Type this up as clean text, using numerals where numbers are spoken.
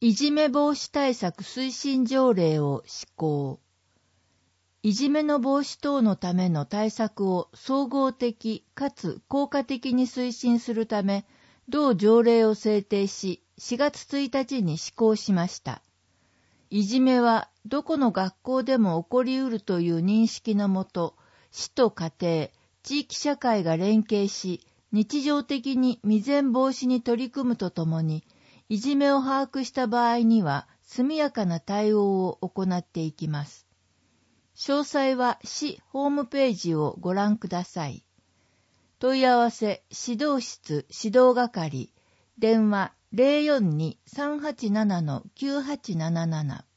いじめ防止対策推進条例を施行。いじめの防止等のための対策を総合的かつ効果的に推進するため、同条例を制定し、4月1日に施行しました。いじめはどこの学校でも起こりうるという認識のもと、市と家庭、地域社会が連携し、日常的に未然防止に取り組むとともに、いじめを把握した場合には速やかな対応を行っていきます。詳細は市ホームページをご覧ください。問い合わせ指導室指導係、電話 042-387-9877